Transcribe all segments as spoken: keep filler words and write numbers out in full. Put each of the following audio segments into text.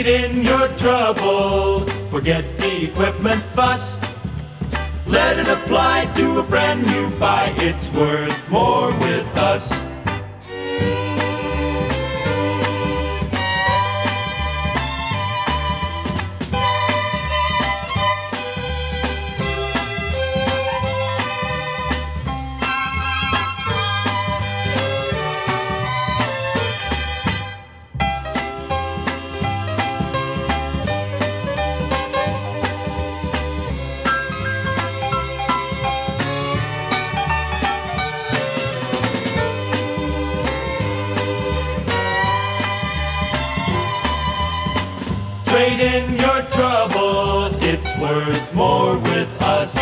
Trade in your trouble, forget the equipment fuss. Let it apply to a brand new buy, it's worth more with us. Trade in your trouble, it's worth more with us.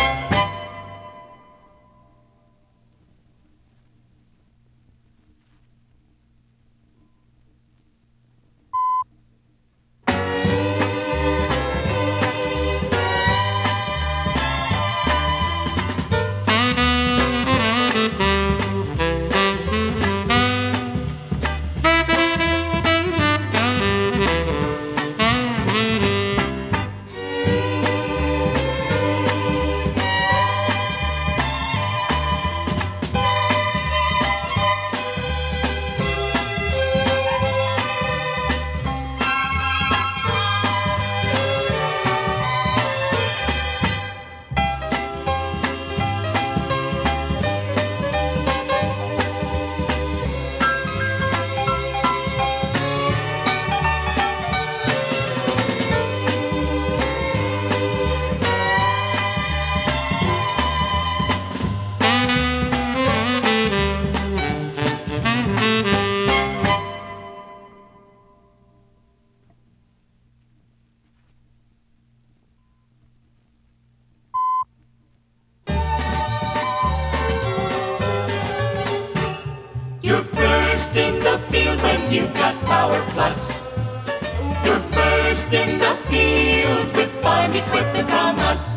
In the field when you've got Power Plus. You're first in the field with farm equipment from us.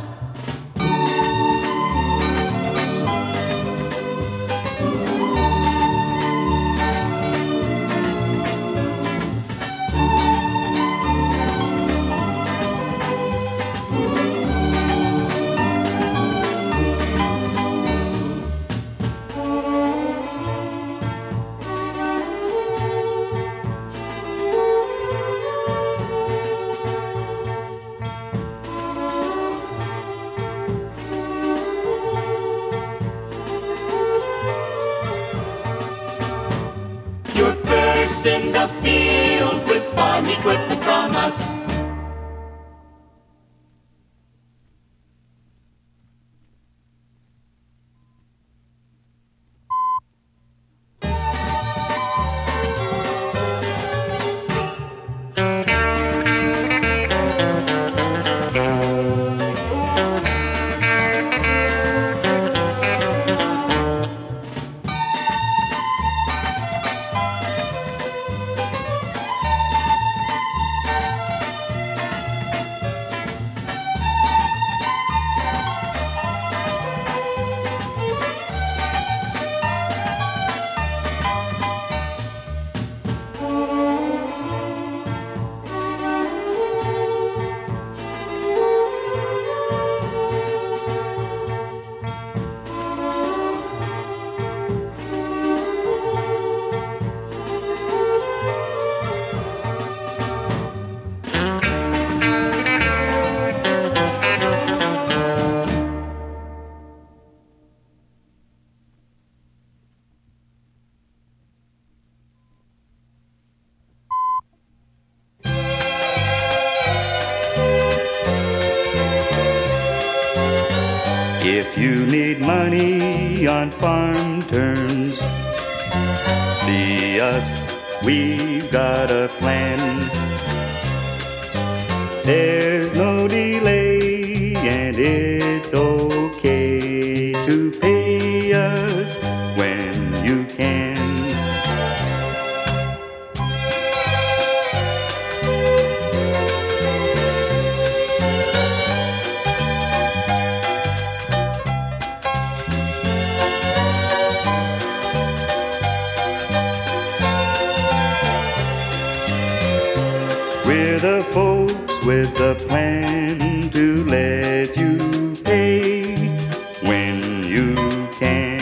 You're first in the field with farm equipment from us. If you need money on farm terms, see us, we've got a plan. There's no delay and it's okay to pay us when you can. We're We're the folks with a plan to let you pay when you can.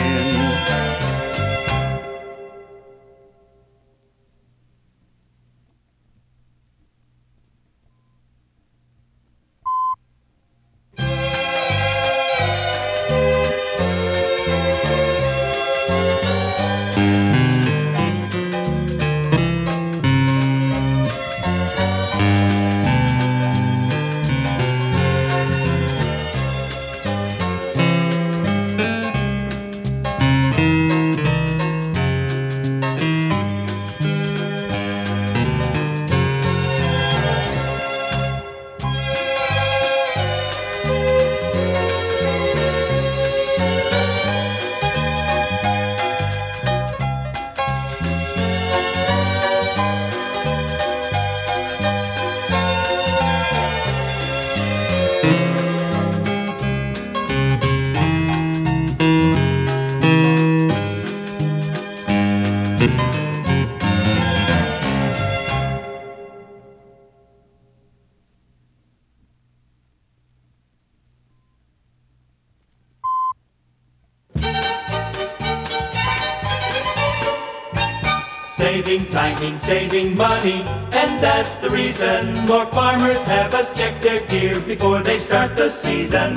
Saving time means saving money, and that's the reason more farmers have us check their gear before they start the season.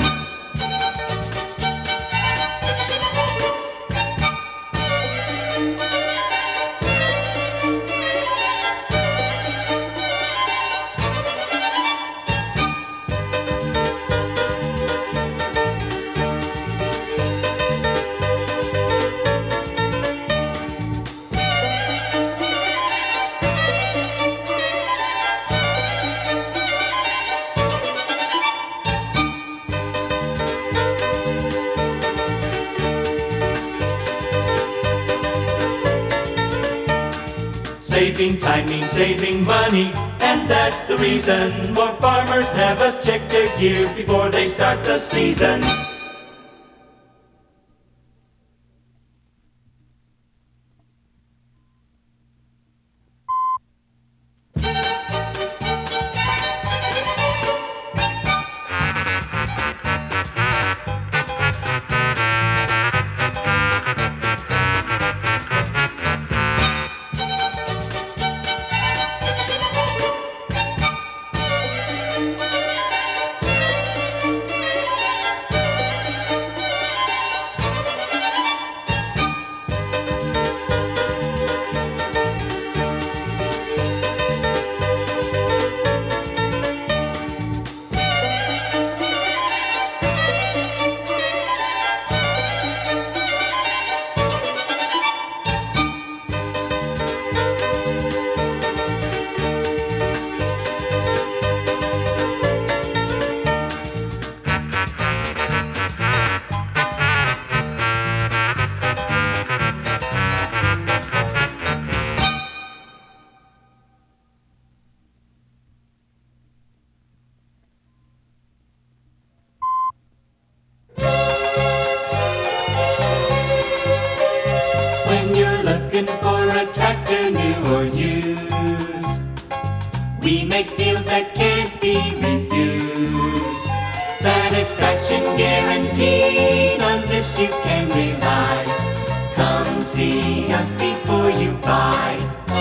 Saving time means saving money, and that's the reason more farmers have us check their gear before they start the season. We make deals that can't be refused. Satisfaction guaranteed, on this you can rely. Come see us before you buy.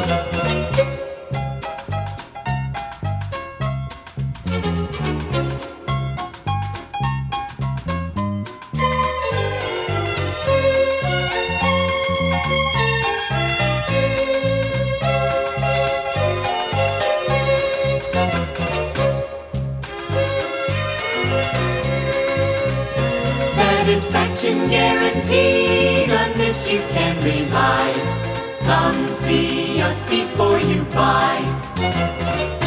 Satisfaction guaranteed, on this you can rely. Come see us before you buy.